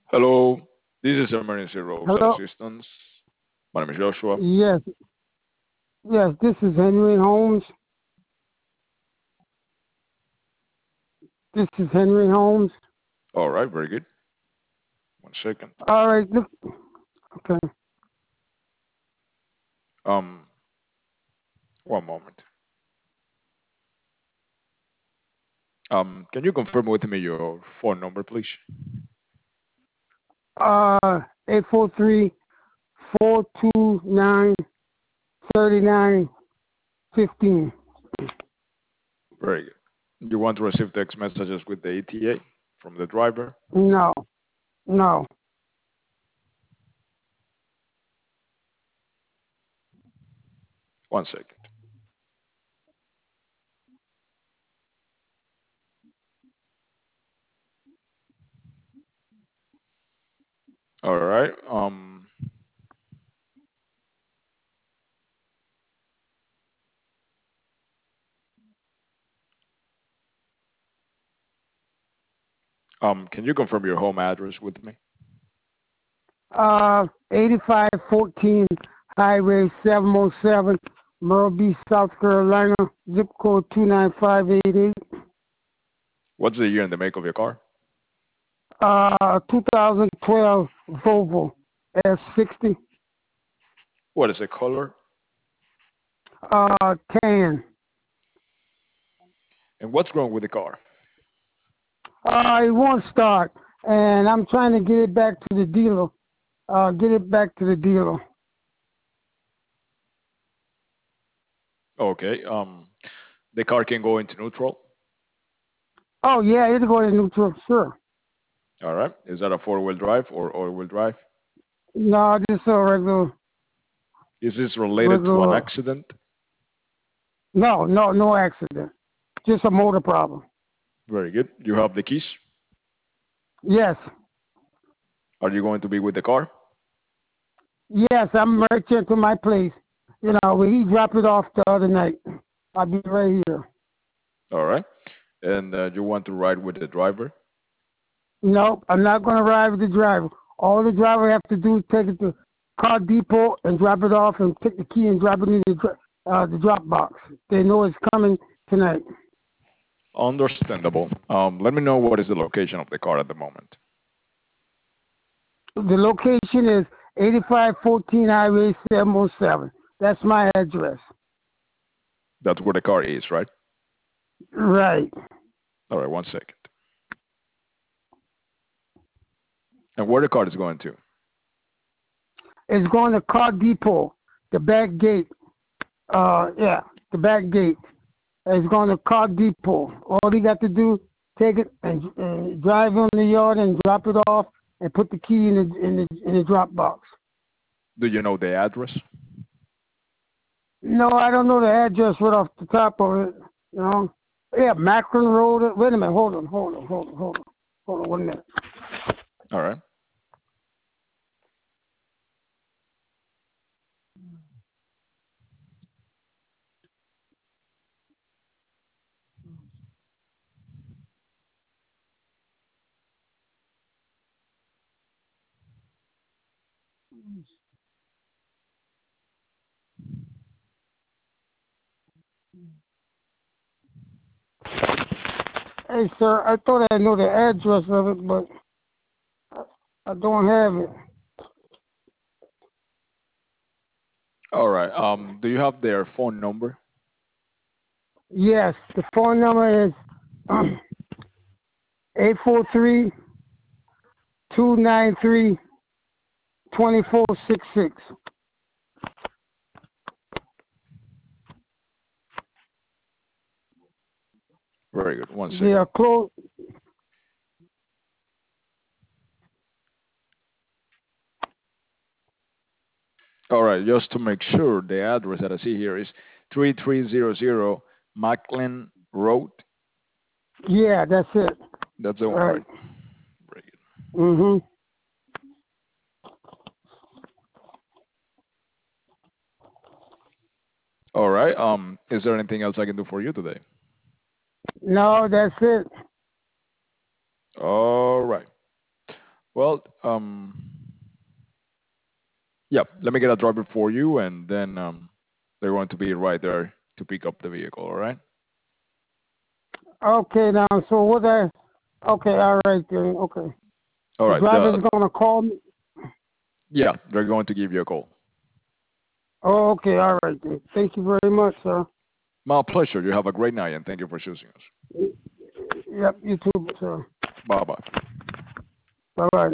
Hello, this is Emergency Roadside Hello. Assistance. My name is Joshua. Yes, yes. This is Henry Holmes. This is Henry Holmes. All right, very good. One second. All right. Look. Okay. Um, One moment. Can you confirm with me your phone number, please? 843-429-3915. Very good. You want to receive text messages with the ETA from the driver? No, no. One second. All right. Can you confirm your home address with me? 8514 Highway 707, Myrtle Beach, South Carolina. Zip code 29588. What's the year and the make of your car? 2012 Volvo S60. What is the color? Tan. And what's wrong with the car? It won't start, and I'm trying to get it back to the dealer. Get it back to the dealer. Okay. The car can go into neutral. Oh yeah, it'll go to neutral, sure. All right. Is that a four-wheel drive or all-wheel drive? No, just a regular, Is this related to an regular. accident? No accident. Just a motor problem. Very good. You have the keys. Yes, Are you going to be with the car? yes, I'm right here to my place. Where he dropped it off the other night. I'll be right here. All right. And you want to ride with the driver? Nope, I'm not going to ride with the driver. All the driver have to do is take it to car depot and drop it off and take the key and drop it in the drop box. They know it's coming tonight. Understandable. Let me know what is the location of the car at the moment. The location is 8514 Highway 707. That's my address. That's where the car is, right? Right. All right, one second. And where the car is going to? It's going to car depot, the back gate. Yeah, the back gate. It's going to car depot. All you got to do, take it and drive in the yard and drop it off and put the key in the drop box. Do you know the address? No, I don't know the address right off the top of it. You know. Yeah, Macron Road. Wait a minute. Hold on. Hold on 1 minute. All right. Hey, sir, I thought I knew the address of it, but I don't have it. All right. Do you have their phone number? Yes, the phone number is 843 293 2466. Very good. One They second. are close. All right. Just to make sure, the address that I see here is 3300 Macklin Road. Yeah, that's it. That's the one, right? Right. Very good. Mm-hmm. All right. Is there anything else I can do for you today? No, that's it. All right. Well, yeah, let me get a driver for you, and then they're going to be right there to pick up the vehicle. All right. Okay, now, so what I... Okay, all right, then. Okay. All The right. driver's going to call me? Yeah, they're going to give you a call. Oh, okay, all right, then. Thank you very much, sir. My pleasure. You have a great night, and thank you for choosing us. Yep, you too, sir. Bye bye. Bye-bye.